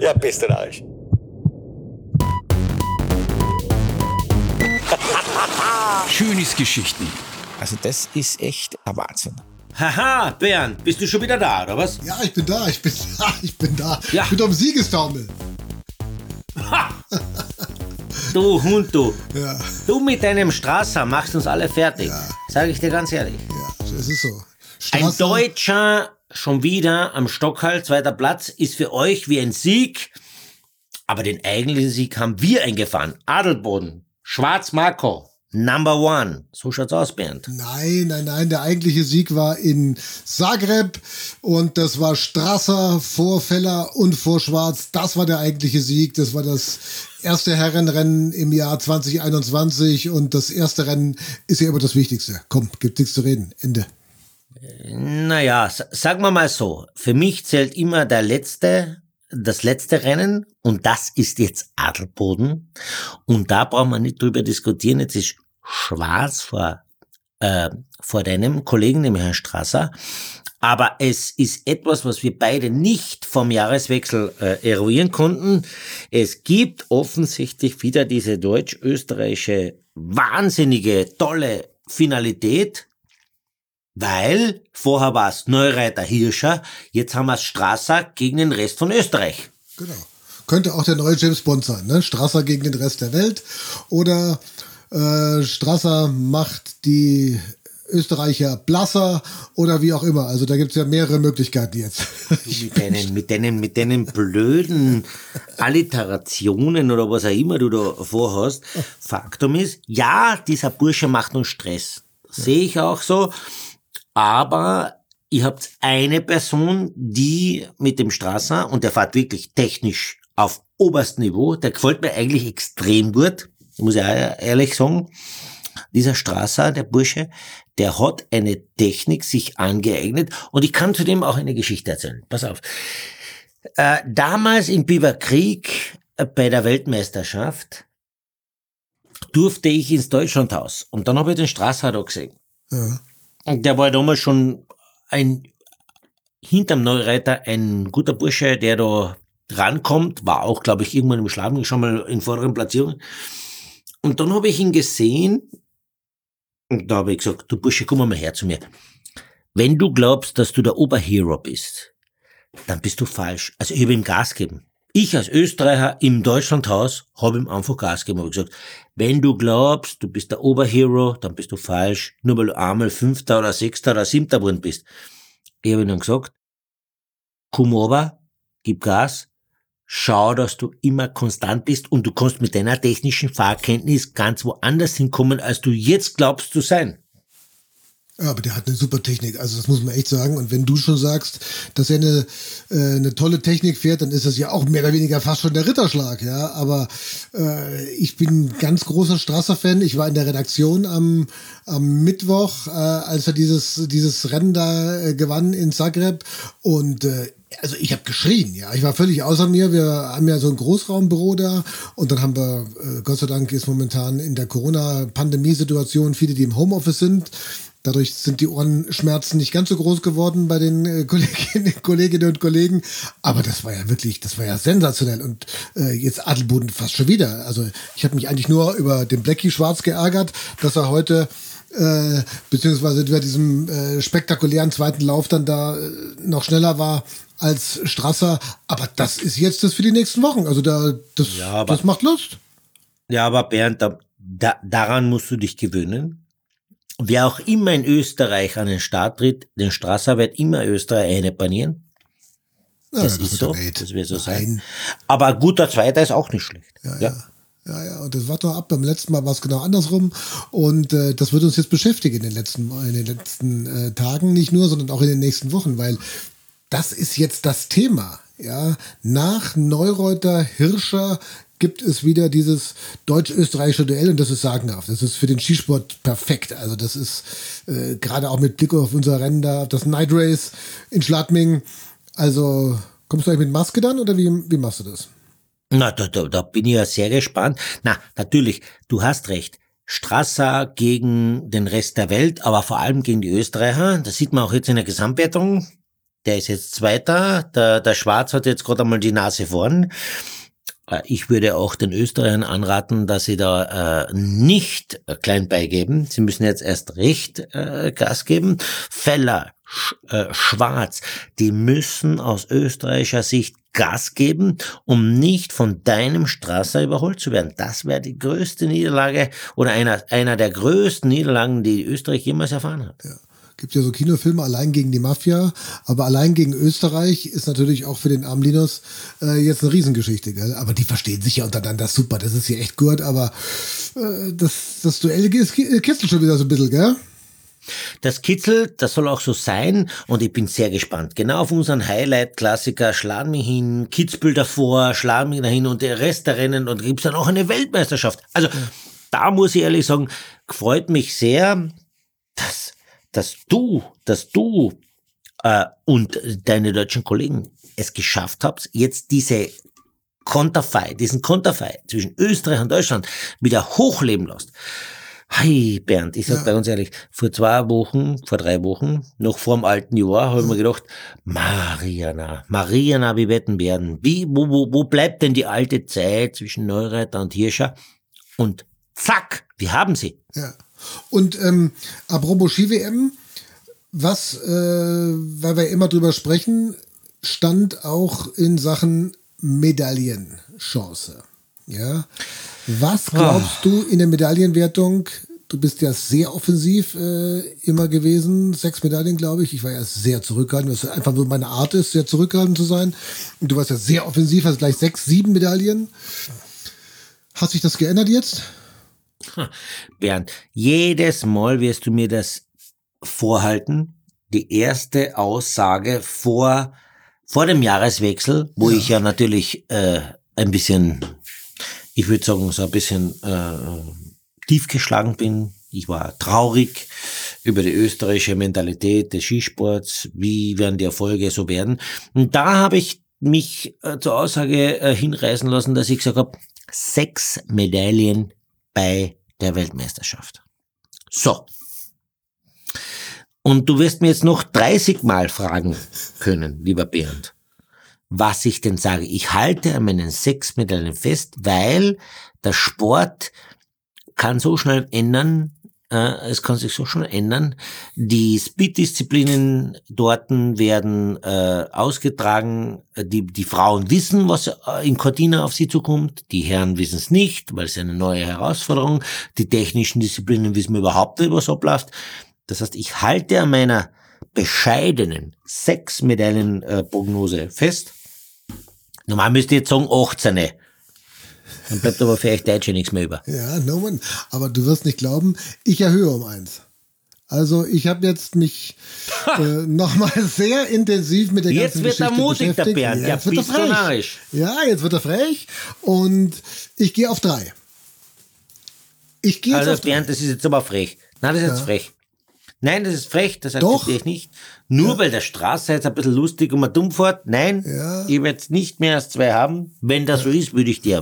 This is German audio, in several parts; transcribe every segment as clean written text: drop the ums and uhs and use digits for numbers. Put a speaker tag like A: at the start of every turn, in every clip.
A: Ja, bist du Arsch.
B: Schönes Geschichten.
C: Also das ist echt ein Wahnsinn.
D: Haha, Bernd, bist du schon wieder da, oder was?
E: Ja, ich bin da. Ich bin da.
D: Ja.
E: Ich bin am Siegestaumel.
D: Ha! Du Hund, du.
E: Ja,
D: Du mit deinem Strasser machst uns alle fertig.
E: Ja.
D: Sag ich dir ganz ehrlich.
E: ja, es ist so.
D: Ein
E: Straße-
D: Deutscher schon wieder am Stockhall, 2. Platz, ist für euch wie ein Sieg. Aber den eigentlichen Sieg haben wir eingefahren. Adelboden, Schwarz-Marco, Number One. So schaut's aus, Bernd.
E: Nein. Der eigentliche Sieg war in Zagreb und das war Strasser vor Feller und vor Schwarz. Das war der eigentliche Sieg. Das war das erste Herrenrennen im Jahr 2021 und das erste Rennen ist ja immer das Wichtigste. Komm, gibt nichts zu reden. Ende.
D: Naja, sagen wir mal so. Für mich zählt immer das letzte Rennen und das ist jetzt Adelboden. Und da brauchen wir nicht drüber diskutieren. Jetzt ist Schwarz vor deinem Kollegen, dem Herrn Strasser. Aber es ist etwas, was wir beide nicht vom Jahreswechsel eruieren konnten. Es gibt offensichtlich wieder diese deutsch-österreichische wahnsinnige, tolle Finalität. Weil vorher war es Neureiter Hirscher, jetzt haben wir es Strasser gegen den Rest von Österreich.
E: Genau. Könnte auch der neue James Bond sein, ne? Strasser gegen den Rest der Welt oder Strasser macht die Österreicher blasser oder wie auch immer. Also da gibt's ja mehrere Möglichkeiten jetzt.
D: Mit deinen blöden Alliterationen oder was auch immer du da vorhast. Faktum ist, ja, dieser Bursche macht uns Stress. Sehe ich auch so. Aber ihr habt eine Person, die mit dem Strasser, und der fährt wirklich technisch auf oberstem Niveau, der gefällt mir eigentlich extrem gut, muss ich auch ehrlich sagen. Dieser Strasser, der Bursche, der hat eine Technik sich angeeignet und ich kann zudem auch eine Geschichte erzählen. Pass auf. Damals im Biberkrieg bei der Weltmeisterschaft durfte ich ins Deutschlandhaus und dann habe ich den Strasser da gesehen.
E: Ja.
D: Und der war damals schon hinterm Neureiter ein guter Bursche, der da rankommt, war auch, glaube ich, irgendwann im Schlafen, schon mal in vorderen Platzierungen. Und dann habe ich ihn gesehen und da habe ich gesagt, du Bursche, komm mal her zu mir. Wenn du glaubst, dass du der Oberhero bist, dann bist du falsch. Also ich habe ihm Gas gegeben. Ich als Österreicher im Deutschlandhaus habe ihm einfach Gas gegeben. Habe gesagt, wenn du glaubst, du bist der Oberhero, dann bist du falsch. Nur weil du einmal 5. oder 6. oder 7. geworden bist. Ich habe ihm dann gesagt, komm runter, gib Gas, schau, dass du immer konstant bist und du kannst mit deiner technischen Fahrkenntnis ganz woanders hinkommen, als du jetzt glaubst zu sein.
E: Ja, aber der hat eine super Technik, also das muss man echt sagen. Und wenn du schon sagst, dass er eine tolle Technik fährt, dann ist das ja auch mehr oder weniger fast schon der Ritterschlag, ja. Aber ich bin ganz großer Strasser-Fan. Ich war in der Redaktion am Mittwoch, als er dieses Rennen da gewann in Zagreb und also ich habe geschrien, ja. Ich war völlig außer mir. Wir haben ja so ein Großraumbüro da und dann haben wir, Gott sei Dank ist momentan in der Corona-Pandemie-Situation viele, die im Homeoffice sind. Dadurch sind die Ohrenschmerzen nicht ganz so groß geworden bei den Kolleginnen und Kollegen. Aber das war ja sensationell. Und jetzt Adelboden fast schon wieder. Also ich habe mich eigentlich nur über den Blackie Schwarz geärgert, dass er heute beziehungsweise über diesem spektakulären zweiten Lauf dann da noch schneller war als Strasser. Aber das ist jetzt das für die nächsten Wochen. Also das macht Lust.
D: Ja, aber Bernd, daran musst du dich gewöhnen. Wer auch immer in Österreich an den Start tritt, den Strasser wird immer Österreich einbanieren. Das ist so, das wird so sein. Aber ein guter Zweiter ist auch nicht schlecht.
E: Ja, und das war doch ab. Beim letzten Mal war es genau andersrum. Und das wird uns jetzt beschäftigen in den letzten Tagen, nicht nur, sondern auch in den nächsten Wochen, weil das ist jetzt das Thema. Ja, nach Neureuther, Hirscher gibt es wieder dieses deutsch-österreichische Duell und das ist sagenhaft. Das ist für den Skisport perfekt. Also das ist gerade auch mit Blick auf unser Rennen da, auf das Night Race in Schladming. Also kommst du eigentlich mit Maske dann oder wie machst du das?
D: Na, da bin ich ja sehr gespannt. Na, natürlich, du hast recht. Strasser gegen den Rest der Welt, aber vor allem gegen die Österreicher. Das sieht man auch jetzt in der Gesamtwertung. Der ist jetzt Zweiter. Der Schwarz hat jetzt gerade einmal die Nase vorn. Ich würde auch den Österreichern anraten, dass sie da nicht klein beigeben. Sie müssen jetzt erst recht Gas geben. Feller, Schwarz, die müssen aus österreichischer Sicht Gas geben, um nicht von deinem Strasser überholt zu werden. Das wäre die größte Niederlage oder einer der größten Niederlagen, die Österreich jemals erfahren hat.
E: Ja. Gibt ja so Kinofilme allein gegen die Mafia, aber allein gegen Österreich ist natürlich auch für den armen Linus jetzt eine Riesengeschichte, gell? Aber die verstehen sich ja untereinander super, das ist hier echt gut, aber das Duell kitzelt schon wieder so ein bisschen, gell?
D: Das kitzelt, das soll auch so sein und ich bin sehr gespannt. Genau auf unseren Highlight-Klassiker, Schlag mich hin, Kitzbühel davor, Schlag mich dahin und der Rest der Rennen und gibt's dann auch eine Weltmeisterschaft. Also da muss ich ehrlich sagen, freut mich sehr, dass du und deine deutschen Kollegen es geschafft habt, jetzt diesen Konterfei zwischen Österreich und Deutschland wieder hochleben lässt. Hey Bernd, ich sag bei uns ehrlich, vor 3 Wochen, noch vor dem alten Jahr, habe ich mir gedacht, Mariana, wie wetten werden? Wo bleibt denn die alte Zeit zwischen Neureiter und Hirscher? Und zack, wir haben sie.
E: Ja. Und apropos Ski-WM, weil wir immer drüber sprechen, stand auch in Sachen Medaillenchance. Ja. Was glaubst du in der Medaillenwertung? Du bist ja sehr offensiv immer gewesen. 6 Medaillen, glaube ich. Ich war ja sehr zurückhaltend, was einfach nur meine Art ist, sehr zurückhaltend zu sein. Und du warst ja sehr offensiv, hast gleich 6, 7 Medaillen. Hat sich das geändert jetzt?
D: Bernd, jedes Mal wirst du mir das vorhalten. Die erste Aussage vor dem Jahreswechsel, wo ich ja natürlich ein bisschen, ich würde sagen, so ein bisschen tief geschlagen bin. Ich war traurig über die österreichische Mentalität des Skisports. Wie werden die Erfolge so werden? Und da habe ich mich zur Aussage hinreißen lassen, dass ich gesagt habe, 6 Medaillen bei der Weltmeisterschaft. So. Und du wirst mir jetzt noch 30 Mal fragen können, lieber Bernd, was ich denn sage. Ich halte an meinen 6 Medaillen fest, weil der Sport kann so schnell ändern, es kann sich so schnell ändern. Die Speed-Disziplinen dort werden ausgetragen. Die Frauen wissen, was in Cortina auf sie zukommt. Die Herren wissen es nicht, weil es eine neue Herausforderung. Die technischen Disziplinen wissen überhaupt nicht, was abläuft. Das heißt, ich halte an meiner bescheidenen 6 Medaillen-Prognose fest. Normal müsste ich jetzt sagen 18. Dann bleibt aber für euch Deutsche nichts mehr über.
E: Ja, no man. Aber du wirst nicht glauben, ich erhöhe um 1. Also ich habe jetzt mich nochmal sehr intensiv mit der ganzen Geschichte beschäftigt.
D: Jetzt wird er mutig, der Bernd. Ja,
E: jetzt wird er frech. Ja, jetzt wird er frech. Und ich gehe auf 3. Ich gehe jetzt auf 3.
D: Bernd, das ist jetzt aber frech. Nein, das ist jetzt frech. Nein, das ist frech, das akzeptiere ich nicht. Nur weil der Straße jetzt ein bisschen lustig und mal dumm fährt. Nein, ich werde es nicht mehr als 2 haben. Wenn das so ist, würde ich dir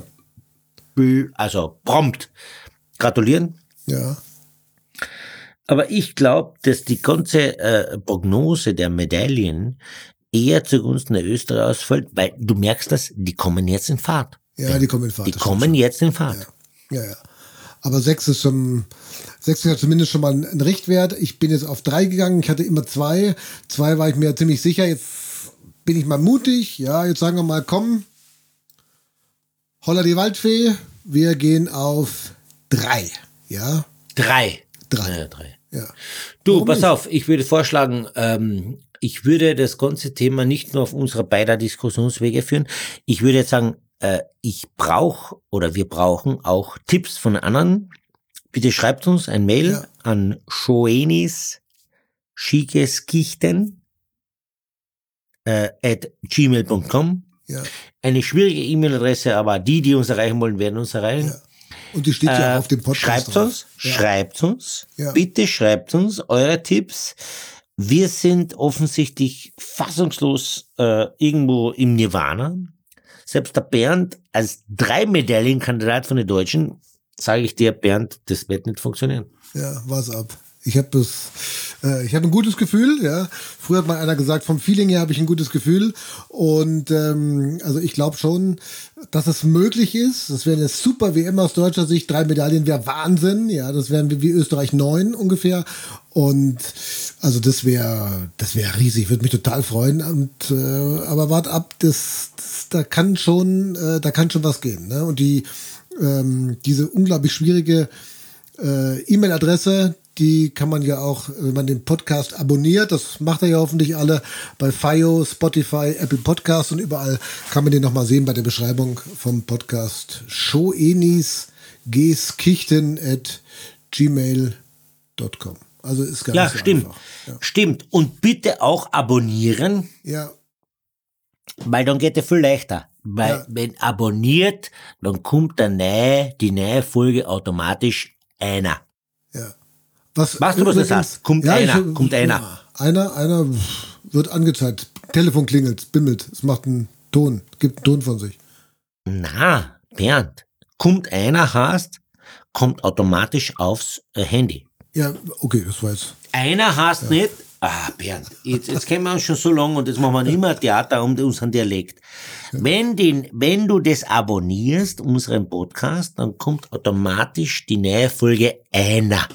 D: prompt gratulieren.
E: Ja.
D: Aber ich glaube, dass die ganze Prognose der Medaillen eher zugunsten der Österreicher ausfällt, weil du merkst das, die kommen jetzt in Fahrt.
E: Ja, die kommen in Fahrt.
D: Die kommen jetzt in Fahrt.
E: Ja. Aber 6 ist ja zumindest schon mal ein Richtwert. Ich bin jetzt auf 3 gegangen. Ich hatte immer 2. 2 war ich mir ziemlich sicher. Jetzt bin ich mal mutig. Ja, jetzt sagen wir mal, komm. Holla die Waldfee. Wir gehen auf 3. Ja.
D: 3.
E: Ja.
D: Du,
E: Warum
D: pass
E: nicht?
D: auf, ich würde vorschlagen, ich würde das ganze Thema nicht nur auf unserer beider Diskussionswege führen. Ich würde jetzt sagen, wir brauchen auch Tipps von anderen. Bitte schreibt uns ein Mail an schoenis@gmail.com.
E: Ja.
D: Eine schwierige E-Mail-Adresse, aber die uns erreichen wollen, werden uns erreichen.
E: Ja. Und die steht ja auf dem Podcast
D: Schreibt uns,
E: Ja.
D: bitte schreibt uns eure Tipps. Wir sind offensichtlich fassungslos irgendwo im Nirvana. Selbst der Bernd als 3-Medaillen-Kandidat von den Deutschen, sage ich dir, Bernd, das wird nicht funktionieren.
E: Ja, war's ab. Ich habe ein gutes Gefühl, ja. Früher hat mal einer gesagt, vom Feeling her habe ich ein gutes Gefühl. Und also ich glaube schon, dass es möglich ist. Das wäre eine super WM aus deutscher Sicht. 3 Medaillen wäre Wahnsinn. Ja, das wären wie Österreich 9 ungefähr. Und also das wäre riesig. Würde mich total freuen. Und aber wart ab, da kann schon was gehen. Ne? Und diese unglaublich schwierige E-Mail-Adresse, die kann man ja auch, wenn man den Podcast abonniert, das macht er ja hoffentlich alle, bei FIO, Spotify, Apple Podcasts und überall kann man den nochmal sehen bei der Beschreibung vom Podcast. schoenis@gmail.com. Also ist gar nicht so
D: stimmt.
E: einfach. Ja,
D: Stimmt. Und bitte auch abonnieren,
E: ja,
D: weil dann geht es viel leichter. Weil wenn abonniert, dann kommt die neue Folge automatisch einer.
E: ja.
D: Weißt du, was das heißt? Kommt einer.
E: Ja, einer wird angezeigt. Telefon klingelt, bimmelt, es macht einen Ton, gibt einen Ton von sich.
D: Na, Bernd, kommt einer heißt, kommt automatisch aufs Handy.
E: Ja, okay, das war jetzt.
D: Einer heißt nicht, Bernd, jetzt kennen wir uns schon so lange und jetzt machen wir immer Theater um unseren Dialekt. Wenn du das abonnierst, unseren Podcast, dann kommt automatisch die neue Folge einer.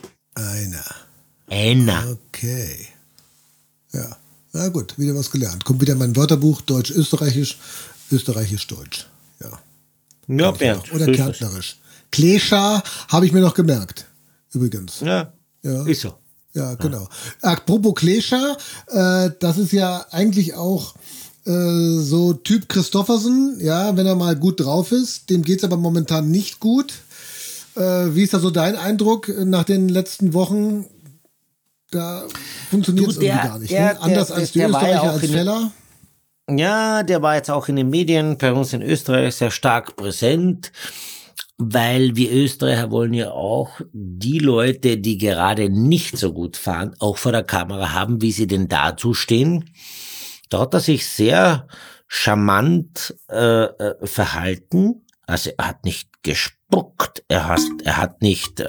D: Einer.
E: Okay. Ja. Na gut, wieder was gelernt. Kommt wieder mein Wörterbuch, Deutsch-Österreichisch, Österreichisch-Deutsch. Ja.
D: Ja, Bernd.
E: Oder Kärntnerisch. Klescha habe ich mir noch gemerkt. Übrigens.
D: Ja, ist so.
E: Ja, genau. Apropos Klescha, das ist ja eigentlich auch so Typ Christoffersen, ja, wenn er mal gut drauf ist. Dem geht's aber momentan nicht gut. Wie ist da so dein Eindruck nach den letzten Wochen? Da funktioniert es irgendwie gar nicht. Anders als die Österreicher als Feller.
D: Ja, der war jetzt auch in den Medien bei uns in Österreich sehr stark präsent, weil wir Österreicher wollen ja auch die Leute, die gerade nicht so gut fahren, auch vor der Kamera haben, wie sie denn dazu stehen. Da hat er sich sehr charmant verhalten. Also er hat nicht gespuckt, er hat nicht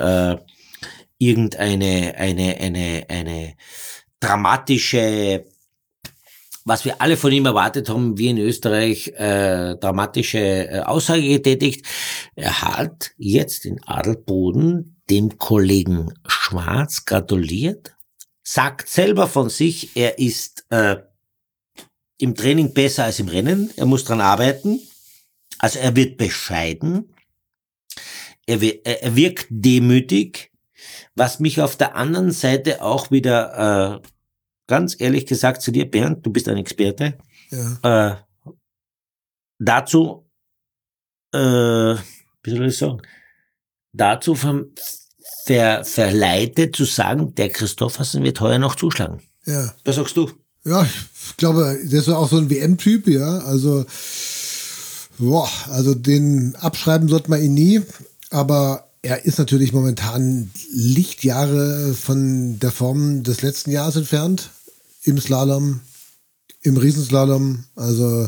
D: irgendeine eine dramatische, was wir alle von ihm erwartet haben, wie in Österreich, dramatische Aussage getätigt. Er hat jetzt in Adelboden dem Kollegen Schwarz gratuliert, sagt selber von sich, er ist im Training besser als im Rennen, er muss dran arbeiten, also er wird bescheiden, er wirkt demütig, was mich auf der anderen Seite auch wieder ganz ehrlich gesagt zu dir, Bernd, du bist ein Experte, dazu, wie soll ich sagen, dazu verleitet zu sagen, der Christoffersen wird heuer noch zuschlagen.
E: Ja.
D: Was sagst du?
E: Ja, ich glaube, der ist auch so ein WM-Typ, ja, also den abschreiben sollte man ihn nie, aber er ist natürlich momentan Lichtjahre von der Form des letzten Jahres entfernt. Im Slalom, im Riesenslalom. Also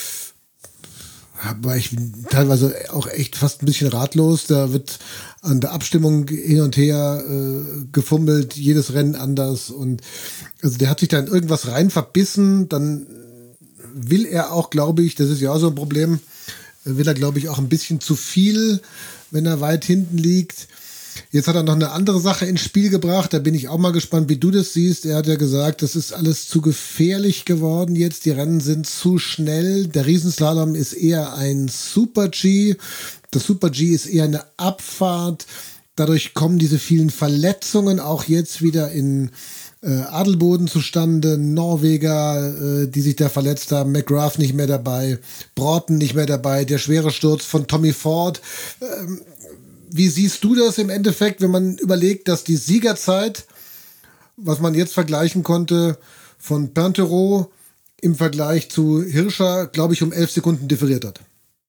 E: war ich teilweise auch echt fast ein bisschen ratlos. Da wird an der Abstimmung hin und her gefummelt, jedes Rennen anders. Und also der hat sich da in irgendwas rein verbissen. Dann will er auch, glaube ich, das ist ja auch so ein Problem, will er, glaube ich, auch ein bisschen zu viel, wenn er weit hinten liegt. Jetzt hat er noch eine andere Sache ins Spiel gebracht. Da bin ich auch mal gespannt, wie du das siehst. Er hat ja gesagt, das ist alles zu gefährlich geworden jetzt. Die Rennen sind zu schnell. Der Riesenslalom ist eher ein Super-G. Das Super-G ist eher eine Abfahrt. Dadurch kommen diese vielen Verletzungen auch jetzt wieder in Adelboden zustande. Norweger, die sich da verletzt haben. McGrath nicht mehr dabei. Broughton nicht mehr dabei. Der schwere Sturz von Tommy Ford. Wie siehst du das im Endeffekt, wenn man überlegt, dass die Siegerzeit, was man jetzt vergleichen konnte, von Pinturault im Vergleich zu Hirscher, glaube ich, um 11 Sekunden differiert hat?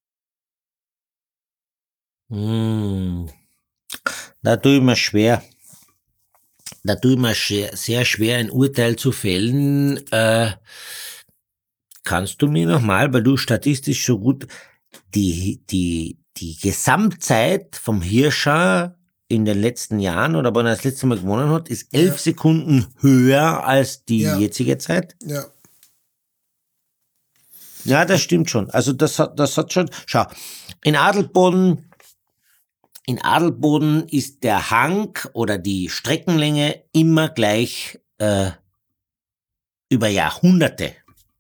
D: Da tue ich mir schwer. Sehr schwer, ein Urteil zu fällen. Kannst du mir nochmal, weil du statistisch so gut die Gesamtzeit vom Hirscher in den letzten Jahren oder wann er das letzte Mal gewonnen hat, ist 11 Sekunden höher als die jetzige Zeit.
E: Ja.
D: Ja, das stimmt schon. Also das hat schon, schau, in Adelboden ist der Hang oder die Streckenlänge immer gleich über Jahrhunderte.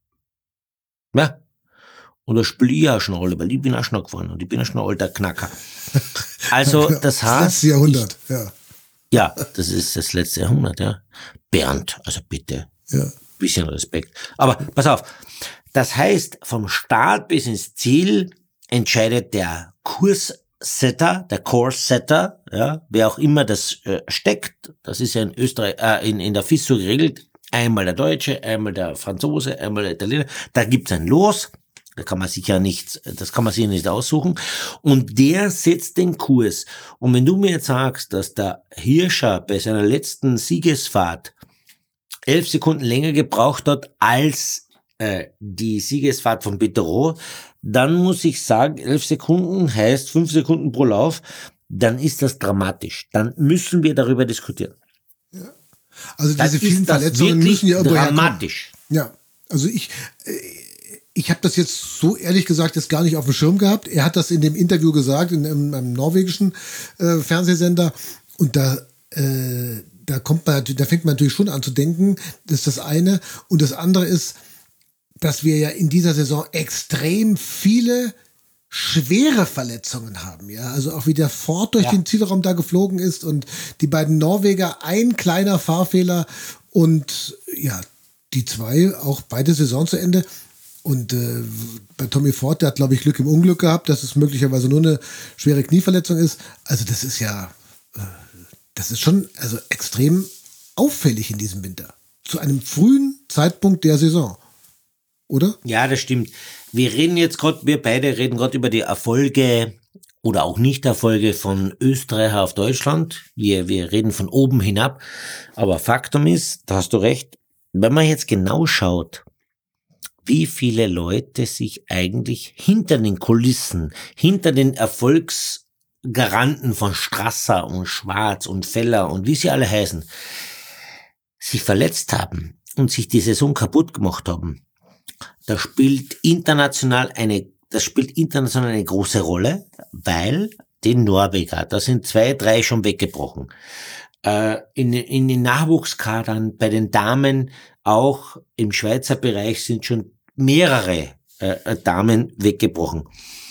D: Ja. Und das spiele ich auch schon alle, weil ich bin auch schon gefahren und ich bin auch schon ein alter Knacker. Also das heißt...
E: Das letzte Jahrhundert, ja.
D: Ja, das ist das letzte Jahrhundert, ja. Bernd, also bitte.
E: Ja.
D: Bisschen Respekt. Aber pass auf, das heißt, vom Start bis ins Ziel entscheidet der Kurssetter, der Course-Setter, ja, wer auch immer das steckt. Das ist ja in Österreich, in der FIS so geregelt. Einmal der Deutsche, einmal der Franzose, einmal der Italiener. Da gibt's ein Los. Das kann man sich nicht aussuchen. Und der setzt den Kurs. Und wenn du mir jetzt sagst, dass der Hirscher bei seiner letzten Siegesfahrt 11 Sekunden länger gebraucht hat als die Siegesfahrt von Petero, dann muss ich sagen, 11 Sekunden heißt 5 Sekunden pro Lauf, dann ist das dramatisch. Dann müssen wir darüber diskutieren.
E: Ja. Also diese vielen Verletzungen müssen ja irgendwo
D: dramatisch.
E: Ja, also ich habe das jetzt so ehrlich gesagt jetzt gar nicht auf dem Schirm gehabt. Er hat das in dem Interview gesagt, in einem norwegischen Fernsehsender. Und da fängt man natürlich schon an zu denken, das ist das eine. Und das andere ist, dass wir ja in dieser Saison extrem viele schwere Verletzungen haben. Ja, also auch wie der Ford durch den Zielraum da geflogen ist und die beiden Norweger, ein kleiner Fahrfehler und ja, die zwei auch beide Saison zu Ende. Und bei Tommy Ford, der hat, glaube ich, Glück im Unglück gehabt, dass es möglicherweise nur eine schwere Knieverletzung ist. Also das ist ja, das ist schon also extrem auffällig in diesem Winter. Zu einem frühen Zeitpunkt der Saison. Oder?
D: Ja, das stimmt. Wir beide reden gerade über die Erfolge oder auch Nicht-Erfolge von Österreich auf Deutschland. Wir reden von oben hinab. Aber Faktum ist, da hast du recht, wenn man jetzt genau schaut, wie viele Leute sich eigentlich hinter den Kulissen, hinter den Erfolgsgaranten von Strasser und Schwarz und Feller und wie sie alle heißen, sich verletzt haben und sich die Saison kaputt gemacht haben. Das spielt international eine große Rolle, weil die Norweger, da sind 2, 3 schon weggebrochen. In den Nachwuchskadern, bei den Damen, auch im Schweizer Bereich sind schon mehrere Damen weggebrochen.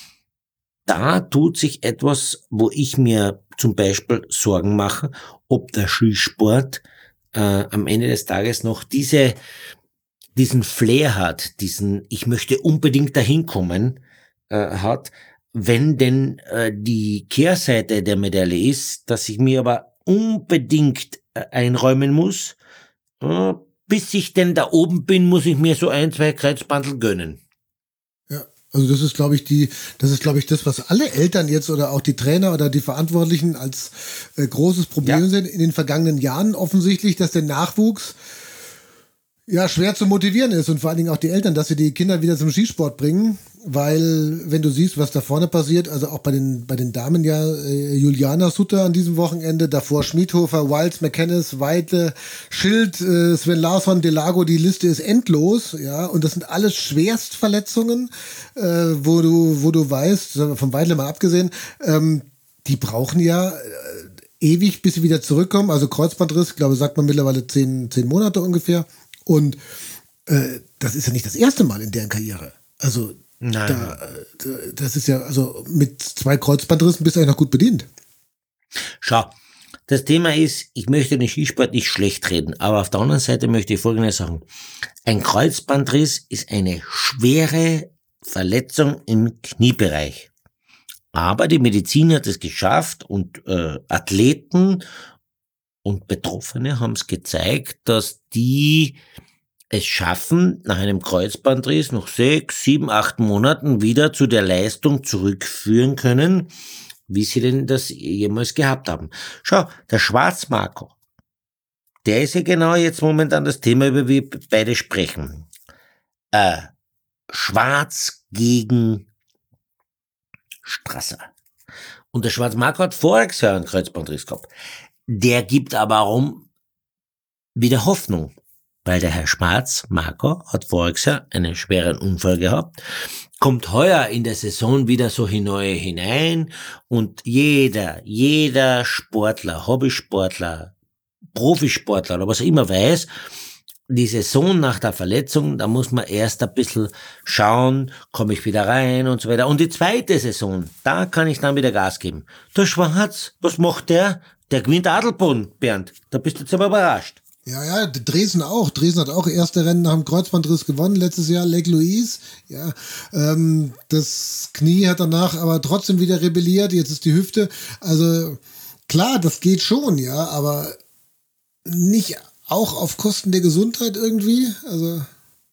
D: Da tut sich etwas, wo ich mir zum Beispiel Sorgen mache, ob der Skisport am Ende des Tages noch diesen Flair hat, ich möchte unbedingt dahin kommen, hat, wenn denn die Kehrseite der Medaille ist, dass ich mir aber unbedingt einräumen muss, bis ich denn da oben bin, muss ich mir so 1, 2 Kreuzbandel gönnen.
E: Ja, also das ist, glaube ich, das, was alle Eltern jetzt oder auch die Trainer oder die Verantwortlichen als großes Problem sind in den vergangenen Jahren offensichtlich, dass der Nachwuchs ja schwer zu motivieren ist und vor allen Dingen auch die Eltern, dass sie die Kinder wieder zum Skisport bringen, weil wenn du siehst, was da vorne passiert, also auch bei den Damen Juliana Sutter an diesem Wochenende, davor Schmiedhofer, Wiles, McKennis, Weidle, Schild, Sven Larsson, Delago, die Liste ist endlos, ja, und das sind alles Schwerstverletzungen, wo du weißt, von Weidle mal abgesehen, die brauchen ja ewig, bis sie wieder zurückkommen, also Kreuzbandriss, glaube sagt man mittlerweile 10 Monate ungefähr. Und das ist ja nicht das erste Mal in deren Karriere. Also das ist ja, also mit 2 Kreuzbandrissen bist du eigentlich noch gut bedient.
D: Schau, das Thema ist, ich möchte den Skisport nicht schlecht reden, aber auf der anderen Seite möchte ich Folgendes sagen. Ein Kreuzbandriss ist eine schwere Verletzung im Kniebereich. Aber die Medizin hat es geschafft und Athleten und Betroffene haben es gezeigt, dass die es schaffen, nach einem Kreuzbandriss nach 6, 7, 8 Monaten wieder zu der Leistung zurückführen können, wie sie denn das jemals gehabt haben. Schau, der Schwarzmarco, der ist ja genau jetzt momentan das Thema, über wir beide sprechen. Schwarz gegen Strasser. Und der Schwarzmarco hat voriges Jahr einen Kreuzbandriss gehabt. Der gibt aber rum wieder Hoffnung. Weil der Herr Schwarzmarco hat voriges Jahr einen schweren Unfall gehabt, kommt heuer in der Saison wieder so hinein und jeder Sportler, Hobbysportler, Profisportler oder was auch immer weiß, die Saison nach der Verletzung, da muss man erst ein bisschen schauen, komme ich wieder rein und so weiter. Und die zweite Saison, da kann ich dann wieder Gas geben. Der Schwarz, was macht der? Der gewinnt Adelboden, Bernd. Da bist du jetzt aber überrascht.
E: Ja, Dresden auch. Dresden hat auch erste Rennen nach dem Kreuzbandriss gewonnen, letztes Jahr, Lake Louise. Ja, das Knie hat danach aber trotzdem wieder rebelliert, jetzt ist die Hüfte. Also klar, das geht schon, ja, aber nicht auch auf Kosten der Gesundheit irgendwie? Also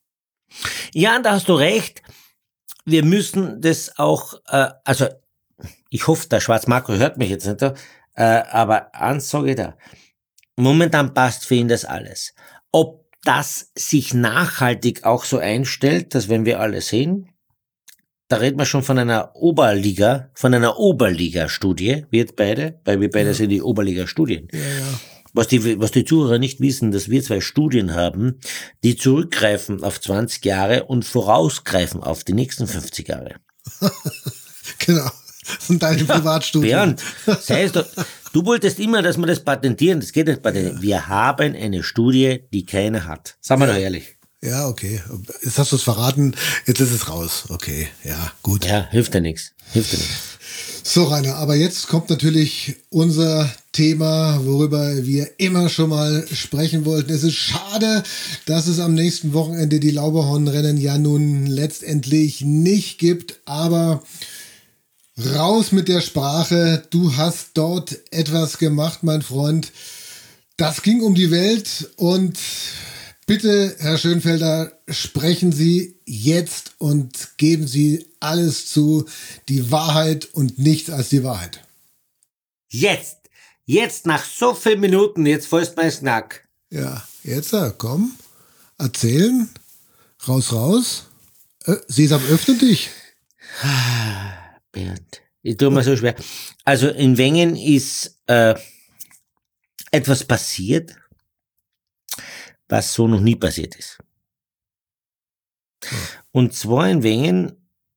D: Ja, da hast du recht. Wir müssen das auch, also ich hoffe, der Schwarzmarco hört mich jetzt nicht, aber eins sage ich da. Momentan passt für ihn das alles. Ob das sich nachhaltig auch so einstellt, dass wenn wir alle sehen, da reden wir schon von einer Oberliga-Studie, wir beide sind die Oberliga-Studien.
E: ja.
D: Was die Zuhörer nicht wissen, dass wir 2 Studien haben, die zurückgreifen auf 20 Jahre und vorausgreifen auf die nächsten 50 Jahre.
E: Genau. Das sind deine Privatstudien.
D: Bernd, du wolltest immer, dass wir das patentieren. Das geht nicht patentieren. Wir haben eine Studie, die keiner hat. Sagen wir doch ehrlich.
E: Ja, okay. Jetzt hast du es verraten, jetzt ist es raus. Okay, ja, gut.
D: Ja, hilft ja nichts.
E: So, Rainer, aber jetzt kommt natürlich unser Thema, worüber wir immer schon mal sprechen wollten. Es ist schade, dass es am nächsten Wochenende die Lauberhornrennen ja nun letztendlich nicht gibt, aber raus mit der Sprache. Du hast dort etwas gemacht, mein Freund. Das ging um die Welt und bitte, Herr Schönfelder, sprechen Sie jetzt und geben Sie alles zu, die Wahrheit und nichts als die Wahrheit.
D: Jetzt nach so vielen Minuten, jetzt fällst mein Snack.
E: Ja, jetzt komm, erzählen, raus. Sesam, öffne dich.
D: Bernd, ich tue mir so schwer. Also in Wengen ist etwas passiert, was so noch nie passiert ist. Und zwar in Wengen,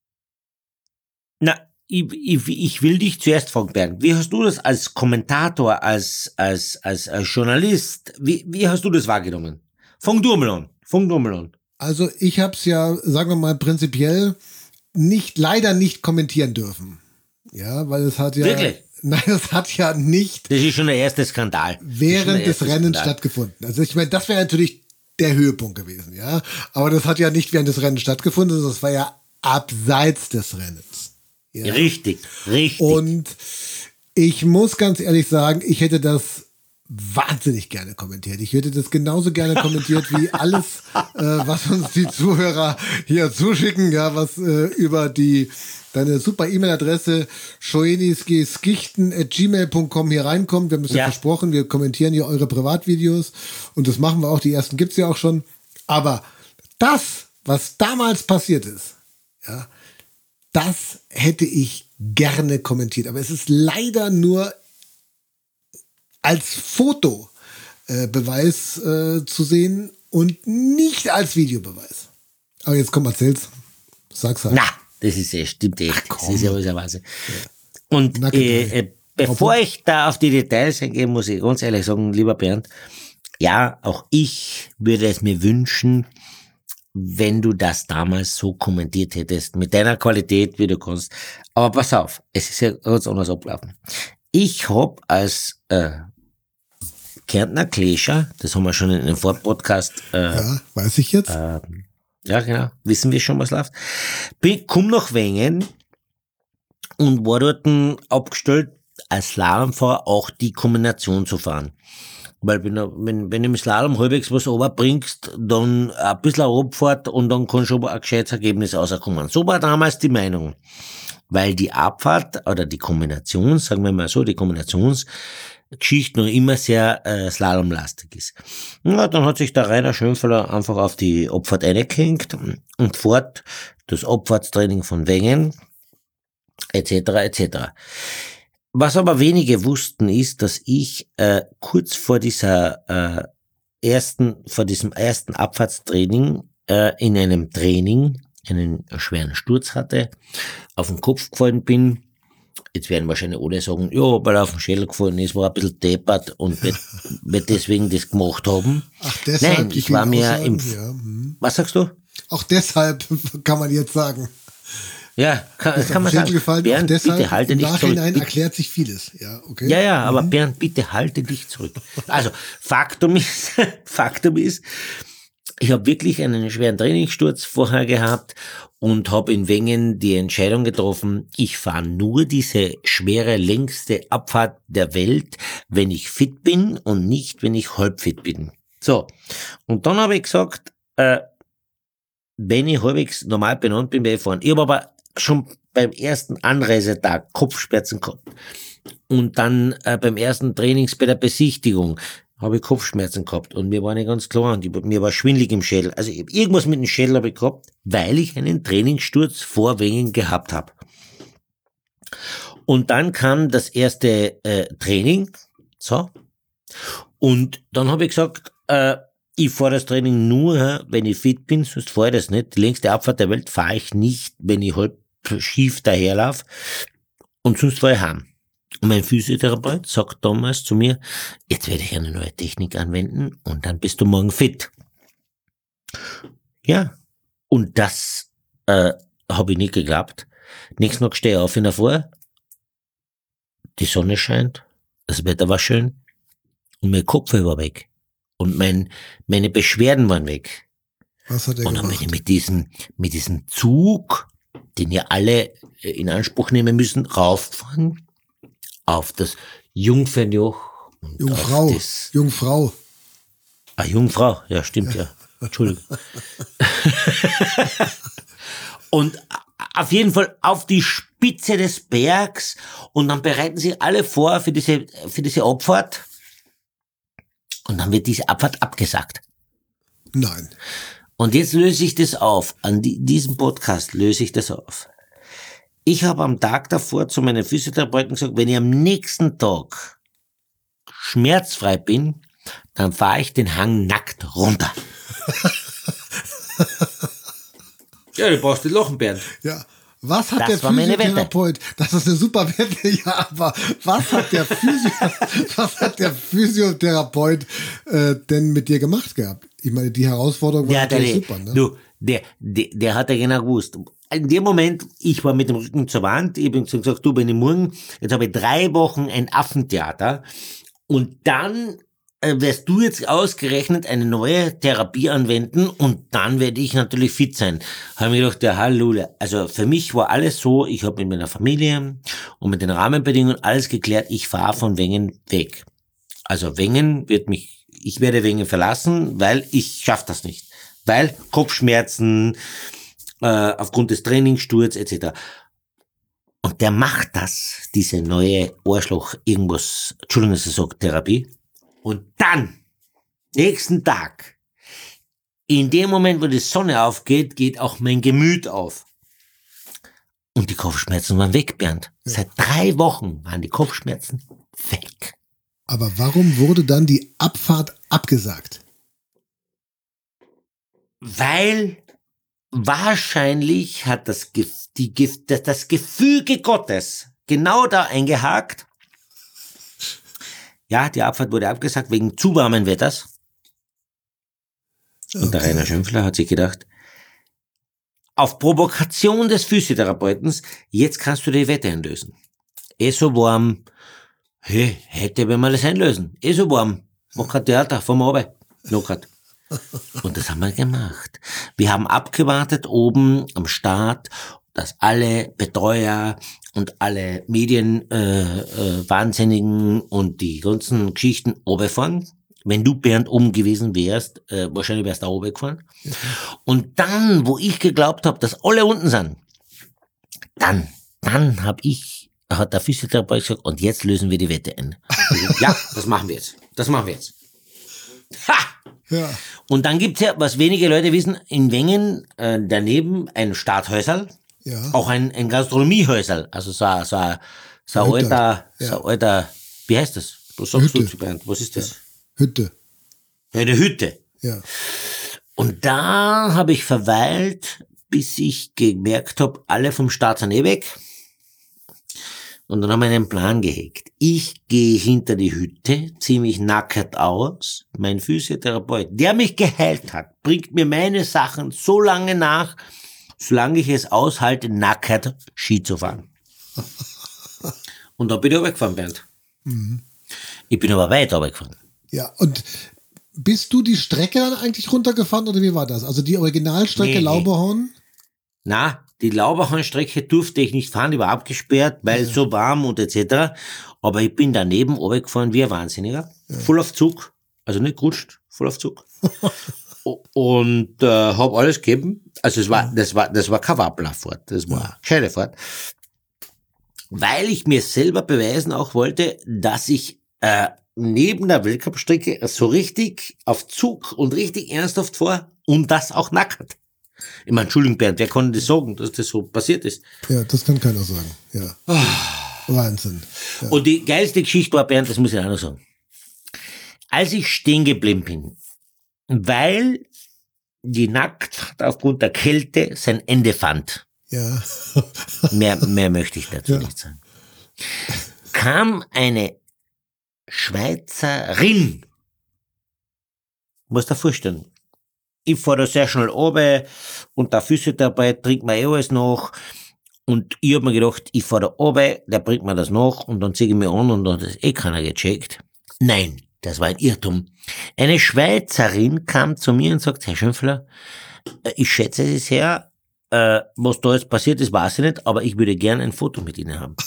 D: ich will dich zuerst fragen, Bernd, wie hast du das als Kommentator, als Journalist, wie hast du das wahrgenommen? Fang du mal an.
E: Also ich habe es ja, sagen wir mal, prinzipiell leider nicht kommentieren dürfen. Ja, weil es hat ja...
D: Wirklich?
E: Nein, es hat ja nicht
D: Das ist schon der erste Skandal.
E: während des Rennens stattgefunden. Also ich meine, das wäre natürlich der Höhepunkt gewesen, ja. Aber das hat ja nicht während des Rennens stattgefunden, sondern das war ja abseits des Rennens. Ja?
D: Richtig.
E: Und ich muss ganz ehrlich sagen, ich hätte das wahnsinnig gerne kommentiert. Ich hätte das genauso gerne kommentiert wie alles, was uns die Zuhörer hier zuschicken, ja, was über deine super E-Mail-Adresse schoeniskiskichten@gmail.com hier reinkommt. Wir haben es ja versprochen, wir kommentieren hier eure Privatvideos und das machen wir auch. Die ersten gibt's ja auch schon. Aber das, was damals passiert ist, ja, das hätte ich gerne kommentiert. Aber es ist leider nur als Fotobeweis zu sehen und nicht als Videobeweis. Aber jetzt komm, erzähl's. Sag's halt.
D: Na, das ist stimmt echt.
E: Ach,
D: das ist ja alles eine Wahnsinn. Und
E: Na,
D: bevor ich da auf die Details eingehe, muss ich ganz ehrlich sagen, lieber Bernd, ja, auch ich würde es mir wünschen, wenn du das damals so kommentiert hättest, mit deiner Qualität, wie du kannst. Aber pass auf, es ist ja ganz anders ablaufen. Ich hab als Kärntner Klescher, das haben wir schon in einem Vorpodcast.
E: Ja, weiß ich jetzt.
D: Ja, genau, wissen wir schon, was läuft. Komm nach Wengen und war dort abgestellt, als Slalomfahrer auch die Kombination zu fahren. Weil wenn du im Slalom halbwegs was runterbringst, dann ein bisschen eine Abfahrt und dann kann schon ein gescheites Ergebnis rauskommen. So war damals die Meinung. Weil die Abfahrt oder die Kombination, sagen wir mal so, die Kombinationsgeschichte noch immer sehr slalomlastig ist. Ja, dann hat sich der Rainer Schönfelder einfach auf die Abfahrt eingehängt und fährt das Abfahrtstraining von Wengen etc. Was aber wenige wussten, ist, dass ich kurz vor diesem ersten Abfahrtstraining in einem Training einen schweren Sturz hatte, auf den Kopf gefallen bin. Jetzt werden wahrscheinlich alle sagen, ja, weil er auf den Schädel gefallen ist, war ein bisschen deppert und wird deswegen das gemacht haben.
E: Ach, deshalb.
D: Nein, ich war mir im...
E: Ja.
D: Was sagst du?
E: Auch deshalb kann man jetzt sagen.
D: Ja, kann man sagen.
E: Gefallen,
D: Bernd,
E: deshalb,
D: bitte halte dich zurück.
E: Nachhinein erklärt sich vieles. Ja, okay.
D: Ja, aber Bernd, bitte halte dich zurück. Also, Faktum ist, ich habe wirklich einen schweren Trainingssturz vorher gehabt und habe in Wengen die Entscheidung getroffen, ich fahre nur diese schwere, längste Abfahrt der Welt, wenn ich fit bin und nicht, wenn ich halbfit bin. So, und dann habe ich gesagt, wenn ich halbwegs normal benannt bin, werde ich fahren. Ich habe aber schon beim ersten Anreisetag Kopfschmerzen gehabt. Und dann beim ersten Trainings bei der Besichtigung habe ich Kopfschmerzen gehabt. Und mir war nicht ganz klar. Und mir war schwindelig im Schädel. Also irgendwas mit dem Schädel habe ich gehabt, weil ich einen Trainingssturz vor Wengen gehabt habe. Und dann kam das erste Training. So. Und dann habe ich gesagt, ich fahre das Training nur, wenn ich fit bin, sonst fahre ich das nicht. Die längste Abfahrt der Welt fahre ich nicht, wenn ich halb schief daherlaufe. Und sonst fahre ich heim. Und mein Physiotherapeut sagt damals zu mir, jetzt werde ich eine neue Technik anwenden und dann bist du morgen fit. Ja, und das habe ich nicht geglaubt. Nächsten Tag stehe ich auf in der Früh, die Sonne scheint, das Wetter war schön und mein Kopf war weg. Und meine Beschwerden waren weg.
E: Was hat er
D: und dann
E: gemacht?
D: bin ich mit diesem Zug, den ihr alle in Anspruch nehmen müssen, raufgefahren auf das Jungfernjoch.
E: Jungfrau.
D: Ah, Jungfrau, ja, stimmt, ja. Entschuldigung. Und auf jeden Fall auf die Spitze des Bergs und dann bereiten sich alle vor für diese Abfahrt. Und dann wird diese Abfahrt abgesagt.
E: Nein.
D: Und jetzt löse ich das auf. An diesem Podcast löse ich das auf. Ich habe am Tag davor zu meinen Physiotherapeuten gesagt, wenn ich am nächsten Tag schmerzfrei bin, dann fahre ich den Hang nackt runter. Ja, du brauchst nicht lachen, Bernd.
E: Ja. Was hat
D: Das
E: der
D: war meine
E: Physiotherapeut? Das ist eine super Wette, ja, aber was hat der Physiotherapeut denn mit dir gemacht gehabt? Ich meine, die Herausforderung war natürlich super, ne?
D: Du, der hat ja genau gewusst. In dem Moment, ich war mit dem Rücken zur Wand, ich habe gesagt, du, bin ich morgen, jetzt habe ich 3 Wochen ein Affentheater und dann wirst du jetzt ausgerechnet eine neue Therapie anwenden und dann werde ich natürlich fit sein. Habe mir gedacht, ja, Halleluja. Also für mich war alles so, ich habe mit meiner Familie und mit den Rahmenbedingungen alles geklärt, ich fahre von Wengen weg. Also Wengen ich werde Wengen verlassen, weil ich schaffe das nicht. Weil Kopfschmerzen, aufgrund des Trainingssturz etc. Und der macht das, diese neue Arschloch irgendwas, Entschuldigung, dass ich sage, Therapie. Und dann, nächsten Tag, in dem Moment, wo die Sonne aufgeht, geht auch mein Gemüt auf. Und die Kopfschmerzen waren weg, Bernd. Ja. Seit 3 Wochen waren die Kopfschmerzen weg.
E: Aber warum wurde dann die Abfahrt abgesagt?
D: Weil wahrscheinlich hat das Gefüge Gottes genau da eingehakt. Ja, die Abfahrt wurde abgesagt wegen zu warmen Wetters. Okay. Und der Rainer Schönfler hat sich gedacht, auf Provokation des Physiotherapeuten, jetzt kannst du die Wette einlösen. So warm, hätte wenn wir das einlösen. So warm, mach kein Theater, fahren wir runter. Lockert. Und das haben wir gemacht. Wir haben abgewartet oben am Start, dass alle Betreuer und alle Medienwahnsinnigen und die ganzen Geschichten runterfahren. Wenn du, Bernd, oben gewesen wärst, wahrscheinlich wärst du da runtergefahren. Ja. Und dann, wo ich geglaubt habe, dass alle unten sind, dann hat der Physiotherapeut gesagt, und jetzt lösen wir die Wette ein. Ja, das machen wir jetzt. Ha! Ja. Und dann gibt's ja, was wenige Leute wissen, in Wengen daneben ein Starthäuserl.
E: Ja.
D: Auch ein Gastronomiehäusl, also so ein
E: Hütte.
D: alter, wie heißt das? Was sagst
E: Hütte.
D: du, Bernd? Was ist das?
E: Hütte.
D: Ja, eine Hütte.
E: Ja.
D: Und da habe ich verweilt, bis ich gemerkt habe, alle vom Start sind weg. Und dann haben wir einen Plan gehegt. Ich gehe hinter die Hütte, ziehe mich nackert aus. Mein Physiotherapeut, der mich geheilt hat, bringt mir meine Sachen so lange nach, solange ich es aushalte, nackert Ski zu fahren. Und dann bin ich runtergefahren, Bernd. Ich bin aber weit runtergefahren.
E: Ja, und bist du die Strecke dann eigentlich runtergefahren oder wie war das? Also die Originalstrecke
D: Nee.
E: Lauberhorn?
D: Na, die Lauberhornstrecke durfte ich nicht fahren, die war abgesperrt, weil es so warm und etc. Aber ich bin daneben runtergefahren wie ein Wahnsinniger. Voll auf Zug, also nicht gerutscht, voll auf Zug. Und habe alles gegeben. Also das war keine Wapplerfahrt, das war eine gescheite Fahrt. Weil ich mir selber beweisen auch wollte, dass ich neben der Weltcup-Strecke so richtig auf Zug und richtig ernsthaft fahre und das auch nackert. Ich meine, Entschuldigung, Bernd, wer konnte das sagen, dass das so passiert ist?
E: Ja, das kann keiner sagen. Ja. Wahnsinn. Ja.
D: Und die geilste Geschichte war, Bernd, das muss ich auch noch sagen. Als ich stehen geblieben bin, weil die Nacktheit aufgrund der Kälte sein Ende fand,
E: Ja.
D: mehr möchte ich dazu
E: Ja.
D: nicht sagen, kam eine Schweizerin, musst du dir vorstellen, ich fahre da sehr schnell runter und der Physiotherapeut trinkt mir alles nach und ich hab mir gedacht, ich fahre da runter, der bringt mir das nach und dann ziehe ich mich an und dann hat das keiner gecheckt. Nein, das war ein Irrtum. Eine Schweizerin kam zu mir und sagt, Herr Schönfeller, ich schätze es sehr, was da jetzt passiert ist, weiß ich nicht, aber ich würde gerne ein Foto mit Ihnen haben.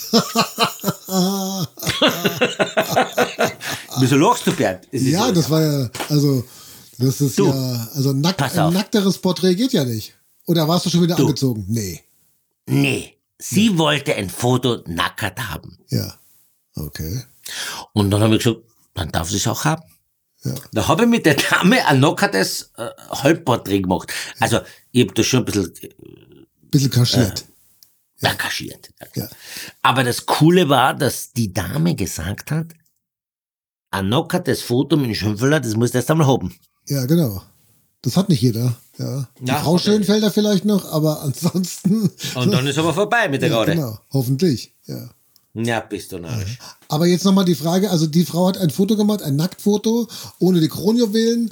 D: Wieso lachst du, Bernd? Es ist
E: Ja, das war ja, also, das ist
D: Du,
E: ja, also ein
D: pass auf.
E: nackteres Porträt geht ja nicht. Oder warst du schon wieder angezogen? Nee.
D: Nee, sie wollte ein Foto nackert haben.
E: Ja. Okay.
D: Und dann habe ich gesagt, dann darf sie es auch haben.
E: Ja.
D: Da habe ich mit der Dame ein nackertes Halbporträt gemacht. Also, ich habe das schon ein bisschen
E: Bisschen kaschiert.
D: kaschiert.
E: Ja.
D: Aber das Coole war, dass die Dame gesagt hat, ein nackertes Foto mit dem Schönfeller, das musst du erst einmal haben.
E: Ja, genau. Das hat nicht jeder. Ja. Die
D: Ja,
E: Frau
D: hat er
E: Schönfelder vielleicht noch, aber ansonsten.
D: Und dann ist aber vorbei mit der
E: Ja,
D: Garde.
E: genau. Hoffentlich. Ja.
D: Ja, bist du narrisch.
E: Aber jetzt nochmal die Frage, also die Frau hat ein Foto gemacht, ein Nacktfoto, ohne die Kronjuwelen,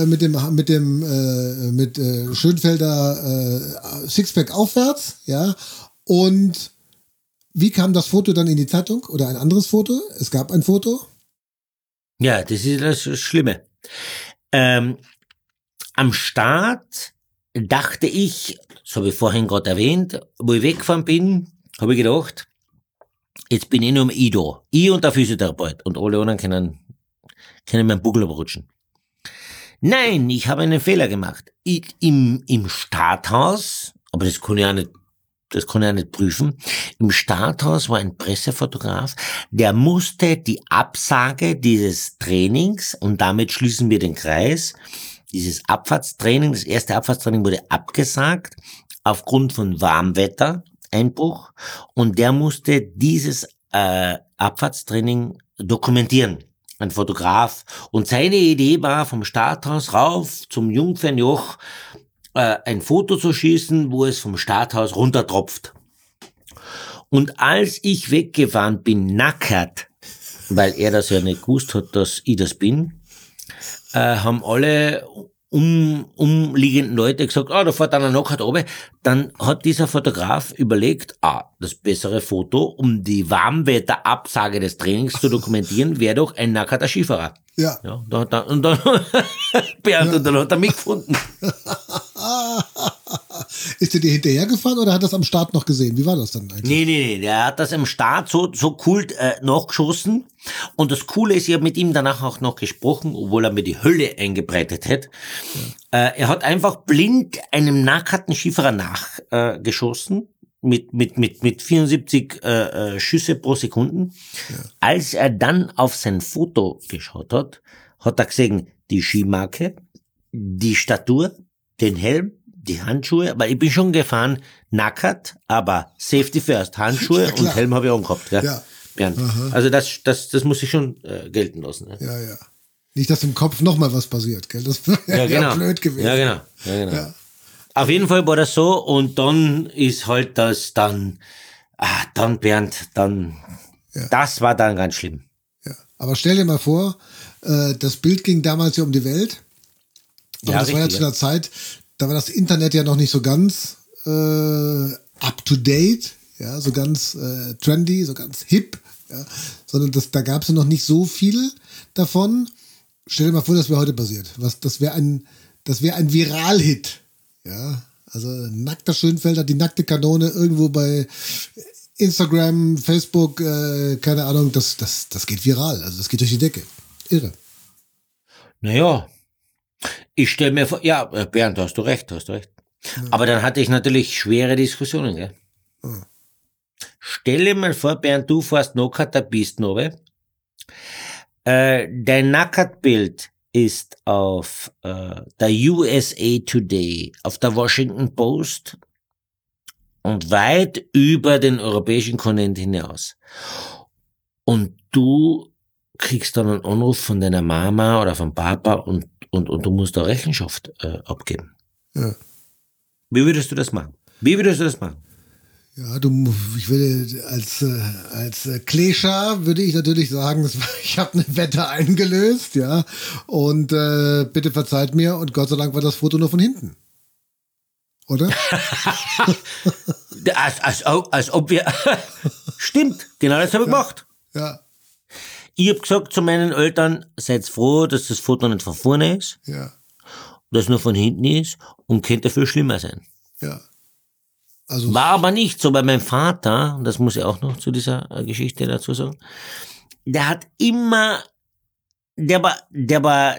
E: mit Schönfelder Sixpack aufwärts, ja. Und wie kam das Foto dann in die Zeitung? Oder ein anderes Foto? Es gab ein Foto?
D: Ja, das ist das Schlimme. Am Start dachte ich, das habe ich vorhin gerade erwähnt, wo ich weggefahren bin, habe ich gedacht, jetzt bin ich nur ich da. Ich und der Physiotherapeut. Und alle anderen können meinen Buckel abrutschen. Nein, ich habe einen Fehler gemacht. Im Starthaus, aber das kann ich auch nicht prüfen. Im Starthaus war ein Pressefotograf, der musste die Absage dieses Trainings, und damit schließen wir den Kreis, dieses Abfahrtstraining, das erste Abfahrtstraining wurde abgesagt, aufgrund von Warmwettereinbruch, und der musste dieses Abfahrtstraining dokumentieren. Ein Fotograf. Und seine Idee war, vom Starthaus rauf zum Jungfernjoch ein Foto zu schießen, wo es vom Starthaus runtertropft. Und als ich weggefahren bin, nackert, weil er das ja nicht gewusst hat, dass ich das bin, haben alle umliegenden Leute gesagt, da fährt einer nackert runter. Dann hat dieser Fotograf überlegt, das bessere Foto, um die Warmwetterabsage des Trainings zu dokumentieren, wäre doch ein nackerter Skifahrer.
E: Ja.
D: Ja, und dann Bernd, und dann hat er mich gefunden.
E: Ist er dir hinterhergefahren oder hat er das am Start noch gesehen? Wie war das dann eigentlich?
D: Nee, der hat das am Start so cool nachgeschossen. Und das Coole ist, ich habe mit ihm danach auch noch gesprochen, obwohl er mir die Hölle eingebreitet hat. Ja. Er hat einfach blind einem nackerten Skifahrer nachgeschossen. Mit 74 Schüsse pro Sekunde. Ja. Als er dann auf sein Foto geschaut hat, hat er gesehen, die Skimarke, die Statur, den Helm, Die Handschuhe, weil ich bin schon gefahren, nackert, aber Safety first. Handschuhe und Helm habe ich auch gehabt, gell?
E: Ja.
D: Bernd. Also das muss ich schon gelten lassen. Ne?
E: Ja, ja. Nicht, dass im Kopf nochmal was passiert, gell? Das wäre
D: genau.
E: blöd gewesen.
D: Ja, genau.
E: Ja.
D: Auf jeden Fall war das so und dann ist halt das dann Bernd, das war dann ganz schlimm.
E: Ja. Aber stell dir mal vor, das Bild ging damals ja um die Welt. Aber
D: Ja,
E: das war ja
D: richtig,
E: zu einer Zeit, da war das Internet ja noch nicht so ganz up to date, ja, so ganz trendy, so ganz hip, ja, sondern da gab es ja noch nicht so viel davon. Stell dir mal vor, das wäre heute passiert. Das wäre ein Viral-Hit. Ja, also nackter Schönfelder, die nackte Kanone irgendwo bei Instagram, Facebook, keine Ahnung, das geht viral. Also das geht durch die Decke. Irre.
D: Naja, ich stelle mir vor, ja, Bernd, hast du recht. Ja. Aber dann hatte ich natürlich schwere Diskussionen, gell? Stell dir mal vor, Bernd, du fährst nackert der Pisten runter. Dein Nackertbild ist auf der USA Today, auf der Washington Post und weit über den europäischen Kontinent hinaus. Und du kriegst dann einen Anruf von deiner Mama oder vom Papa und du musst da Rechenschaft abgeben.
E: Ja.
D: Wie würdest du das machen?
E: Ja, ich würde als Klescher würde ich natürlich sagen, ich habe eine Wette eingelöst, ja, und bitte verzeiht mir und Gott sei Dank war das Foto nur von hinten. Oder?
D: als ob wir... Stimmt, genau das habe ich gemacht.
E: Ja,
D: Ich habe gesagt zu meinen Eltern, seid froh, dass das Foto nicht von vorne ist,
E: ja,
D: dass nur von hinten ist und könnte viel schlimmer sein.
E: ja. Also
D: War aber nicht so, bei meinem Vater, und das muss ich auch noch zu dieser Geschichte dazu sagen, der hat immer, der war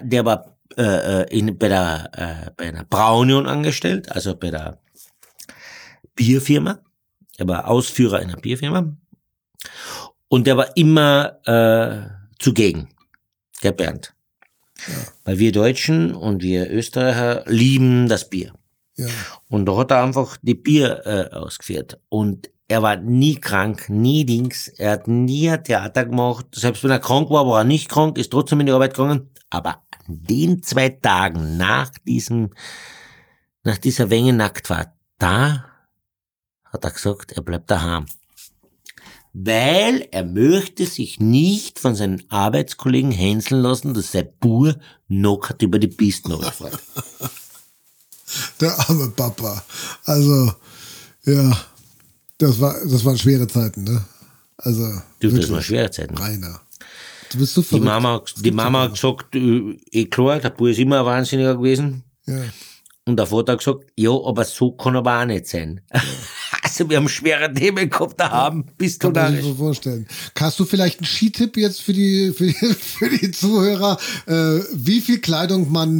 D: bei einer Braunion angestellt, also bei der Bierfirma. Er war Ausführer einer Bierfirma. Und der war immer zugegen, der Bernd.
E: Ja.
D: Weil wir Deutschen und wir Österreicher lieben das Bier.
E: ja,
D: Und da hat er einfach die Bier ausgeführt. Und er war nie krank, nie Dings. Er hat nie ein Theater gemacht. Selbst wenn er krank war, war er nicht krank, ist trotzdem in die Arbeit gegangen. Aber an den 2 Tagen nach dieser Wengenacktfahrt, da hat er gesagt, er bleibt daheim. Weil er möchte sich nicht von seinen Arbeitskollegen hänseln lassen, dass sein Bur knockert über die Pisten runterfährt.
E: der arme Papa. Also, ja, das waren schwere Zeiten, ne? Also,
D: Du, das
E: wirklich,
D: war schwere Zeiten.
E: Rainer. Du bist so
D: Die
E: verrückt.
D: Mama hat gesagt, klar, der Bub ist immer ein Wahnsinniger gewesen.
E: Ja.
D: Und der Vater hat gesagt, ja, aber so kann aber auch nicht sein. Also wir haben schwere Themen gehabt, da haben, bist du
E: Kann man
D: da
E: sich so vorstellen. Hast du vielleicht einen Skitipp jetzt für die Zuhörer, wie viel Kleidung man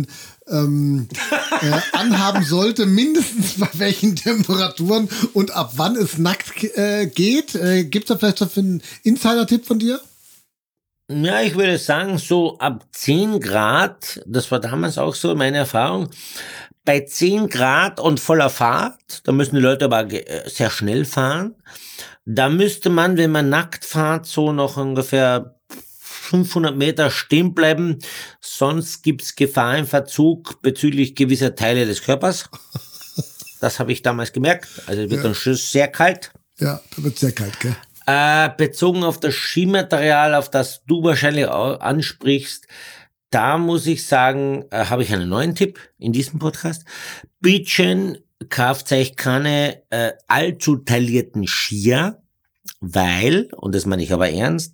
E: anhaben sollte, mindestens bei welchen Temperaturen und ab wann es nackt geht? Gibt es da vielleicht so einen Insider-Tipp von dir?
D: Ja, ich würde sagen, so ab 10 Grad, das war damals auch so meine Erfahrung, bei 10 Grad und voller Fahrt, da müssen die Leute aber sehr schnell fahren, da müsste man, wenn man nackt fährt, so noch ungefähr 500 Meter stehen bleiben, sonst gibt's Gefahr im Verzug bezüglich gewisser Teile des Körpers. Das habe ich damals gemerkt, also es wird dann schon sehr kalt.
E: Ja, da wird sehr kalt, gell?
D: Bezogen auf das Skimaterial, auf das du wahrscheinlich auch ansprichst, da muss ich sagen, habe ich einen neuen Tipp in diesem Podcast. Bitte kauft euch keine allzu taillierten Skier, weil, und das meine ich aber ernst,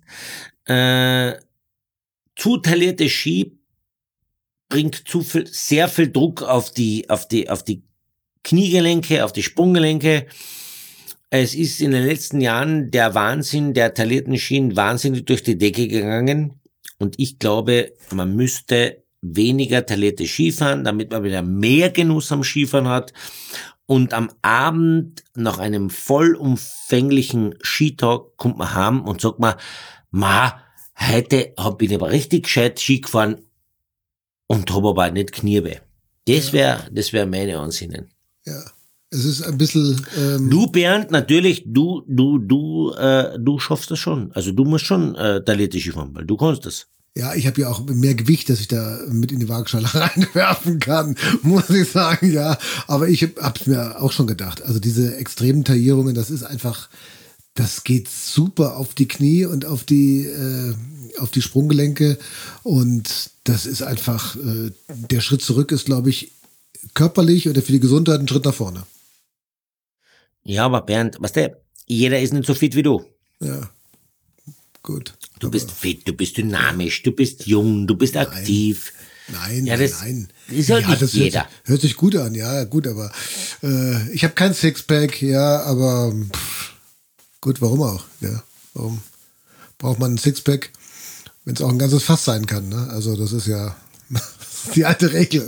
D: zu taillierte Ski bringt sehr viel Druck auf die Kniegelenke, auf die Sprunggelenke. Es ist in den letzten Jahren der Wahnsinn der taillierten Skien wahnsinnig durch die Decke gegangen. Und ich glaube, man müsste weniger taillierte Ski fahren, damit man wieder mehr Genuss am Skifahren hat. Und am Abend nach einem vollumfänglichen Skitag kommt man heim und sagt man, heute bin ich aber richtig gescheit Ski gefahren und habe aber nicht Knieweh. Das wär meine Ansinnen.
E: Ja. Es ist ein bisschen.
D: Du, Bernd, natürlich, du schaffst das schon. Also du musst schon Talente fahren, weil du kannst das.
E: Ja, ich habe ja auch mehr Gewicht, dass ich da mit in die Waagschale reinwerfen kann, muss ich sagen, ja. Aber ich hab's mir auch schon gedacht. Also diese extremen Taillierungen, das ist einfach, das geht super auf die Knie und auf die Sprunggelenke. Und das ist einfach, der Schritt zurück ist, glaube ich, körperlich oder für die Gesundheit ein Schritt nach vorne.
D: Ja, aber Bernd, weißt du, jeder ist nicht so fit wie du.
E: Ja, gut.
D: Du bist fit, du bist dynamisch, du bist jung, du bist aktiv.
E: Nein,
D: Ja, das
E: nein.
D: ist halt nicht
E: das
D: jeder.
E: Hört sich gut an, ja, gut, aber ich habe kein Sixpack, ja, aber gut, warum auch? Ja, warum braucht man ein Sixpack, wenn es auch ein ganzes Fass sein kann? Ne? Also das ist ja die alte Regel.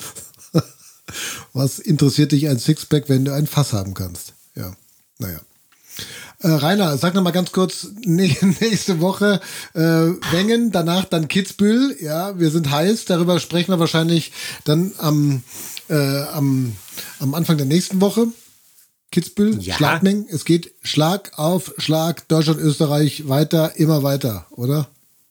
E: Was interessiert dich ein Sixpack, wenn du ein Fass haben kannst? Ja, naja. Rainer, sag noch mal ganz kurz, nächste Woche Wengen, danach dann Kitzbühel. Ja, wir sind heiß, darüber sprechen wir wahrscheinlich dann am Anfang der nächsten Woche. Kitzbühel,
D: Ja.
E: Schladming, es geht Schlag auf Schlag, Deutschland, Österreich, weiter, immer weiter, oder?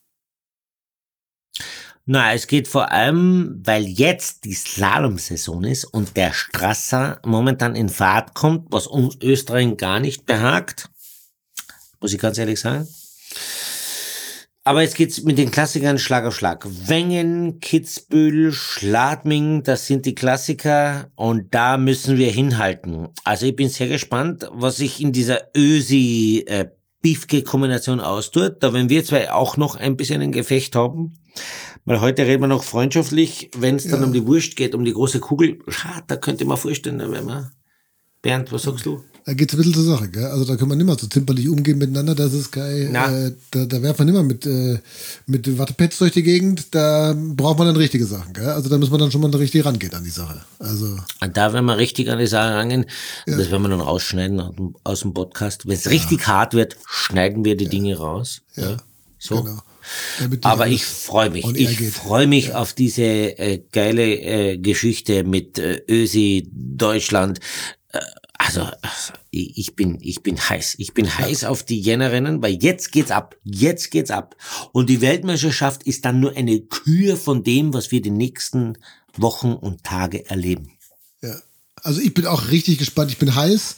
D: Na, es geht vor allem, weil jetzt die Slalom-Saison ist und der Strasser momentan in Fahrt kommt, was uns Österreich gar nicht behagt. Muss ich ganz ehrlich sagen. Aber jetzt geht's mit den Klassikern Schlag auf Schlag. Wengen, Kitzbühel, Schladming, das sind die Klassiker und da müssen wir hinhalten. Also ich bin sehr gespannt, was sich in dieser Ösi-Biefke-Kombination austut. Da werden wir zwei auch noch ein bisschen ein Gefecht haben. Weil heute reden wir noch freundschaftlich, wenn es dann um die Wurst geht, um die große Kugel. Da könnte man vorstellen, da wären wir. Bernd, was sagst du?
E: Da geht's ein bisschen zur Sache, gell? Also da kann man nicht mehr so zimperlich umgehen miteinander, das ist geil. Da werft man nicht mehr mit Wattepads durch die Gegend, da braucht man dann richtige Sachen, gell? Also da muss man dann schon mal richtig rangehen an die Sache. Also.
D: Und da werden wir richtig an die Sache rangehen. Ja. Das werden wir dann rausschneiden aus dem Podcast. Wenn es richtig hart wird, schneiden wir die Dinge raus. Ja. So. Genau. Aber ich freue mich. Ich freue mich auf diese geile Geschichte mit Ösi Deutschland. Also ich bin heiß. Ich bin heiß auf die Jännerrennen, weil jetzt geht's ab. Jetzt geht's ab. Und die Weltmeisterschaft ist dann nur eine Kür von dem, was wir die nächsten Wochen und Tage erleben.
E: Ja. Also ich bin auch richtig gespannt. Ich bin heiß.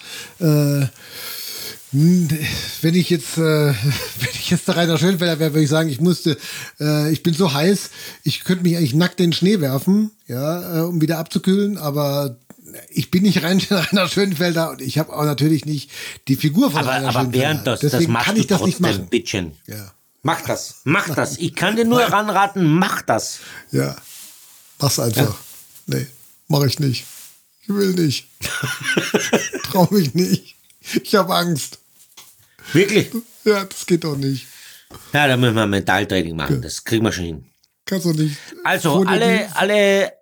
E: Wenn ich jetzt der Rainer Schönfelder wäre, würde ich sagen, ich bin so heiß, ich könnte mich eigentlich nackt in den Schnee werfen, ja, um wieder abzukühlen, aber ich bin nicht Rainer Schönfelder und ich habe auch natürlich nicht die Figur von Rainer Schönfelder.
D: Aber Bernd, das machst du trotzdem, Bittchen. Ja. Mach das. Ich kann dir nur ranraten, mach das.
E: Ja, mach's einfach. Ja. Nee, mach ich nicht. Ich will nicht. Trau mich nicht. Ich habe Angst.
D: Wirklich?
E: Ja, das geht doch nicht.
D: Ja, da müssen wir Mentaltraining machen. Ja. Das kriegen wir schon hin.
E: Kannst du nicht.
D: Also alle,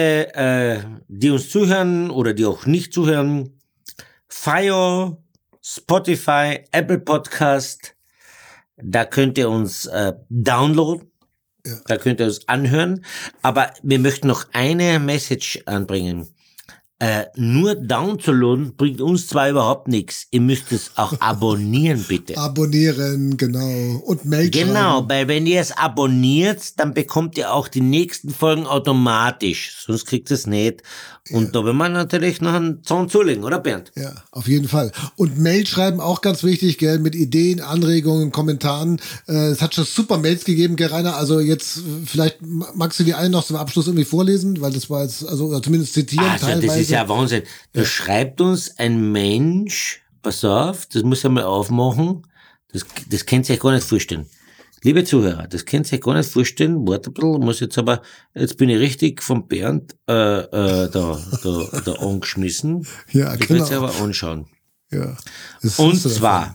D: die uns zuhören oder die auch nicht zuhören, Fire, Spotify, Apple Podcast, da könnt ihr uns downloaden. Ja. Da könnt ihr uns anhören. Aber wir möchten noch eine Message anbringen. Nur downzuladen bringt uns zwar überhaupt nichts. Ihr müsst es auch abonnieren, bitte.
E: Abonnieren, genau. Und Mail schreiben.
D: Genau, weil wenn ihr es abonniert, dann bekommt ihr auch die nächsten Folgen automatisch. Sonst kriegt ihr es nicht. Und da will man natürlich noch einen Zahn zulegen, oder Bernd?
E: Ja, auf jeden Fall. Und Mail schreiben auch ganz wichtig, gell, mit Ideen, Anregungen, Kommentaren. Es hat schon super Mails gegeben, gell, Rainer. Also jetzt, vielleicht magst du die einen noch zum Abschluss irgendwie vorlesen, weil das war jetzt, also zumindest zitieren
D: also,
E: teilweise.
D: Das ist ja Wahnsinn. Da schreibt uns ein Mensch, pass auf, das muss ich mal aufmachen, das könnt ihr euch gar nicht vorstellen. Liebe Zuhörer, das könnt ihr euch gar nicht vorstellen, warte ein bisschen, jetzt bin ich richtig vom Bernd da angeschmissen.
E: Ja,
D: das
E: genau.
D: könnt ihr aber anschauen.
E: Ja.
D: Und zwar,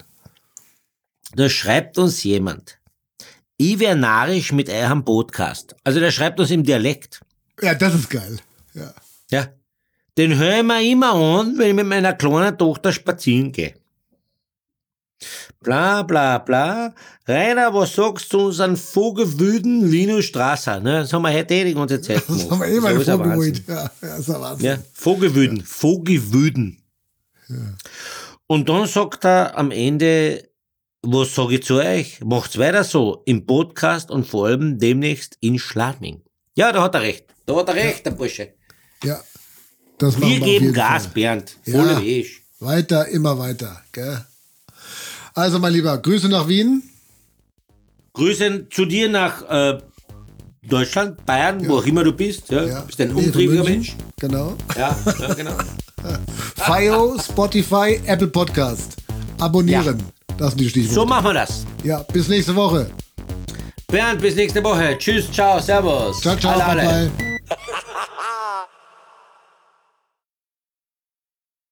D: da schreibt uns jemand, ich wär narrisch mit eurem Podcast. Also der schreibt uns im Dialekt.
E: Ja, das ist geil. Ja.
D: Ja. Den höre ich mir immer an, wenn ich mit meiner kleinen Tochter spazieren gehe. Bla, bla, bla. Rainer, was sagst du zu unseren Vogelwüden Linus Strasser? Ne? Das haben wir heute die ganze Zeit
E: Das
D: gemacht.
E: haben wir eh mal
D: ist ein
E: vorgeholt.
D: Wahnsinn.
E: Ja, ist ein Wahnsinn.
D: Ja, Vogelwüden. Und dann sagt er am Ende, was sage ich zu euch? Macht's weiter so im Podcast und vor allem demnächst in Schladming. Ja, da hat er recht. Der Bursche.
E: Ja, das machen
D: Wir
E: auf
D: geben
E: jeden
D: Gas,
E: Fall.
D: Bernd.
E: Ja.
D: Volle Weg.
E: Weiter, immer weiter. Gell? Also, mein Lieber, Grüße nach Wien.
D: Grüße zu dir nach Deutschland, Bayern, wo auch immer du bist. Ja.
E: Ja.
D: Du bist ein
E: Nähe von
D: umtriebiger
E: München.
D: Mensch.
E: Genau.
D: Ja, genau.
E: FIO, Spotify, Apple Podcast. Abonnieren. Das sind die Stichworte.
D: So machen wir das.
E: Ja, bis nächste Woche.
D: Bernd, bis nächste Woche. Tschüss, ciao, servus.
E: Ciao, ciao,
D: Alle.
E: bye.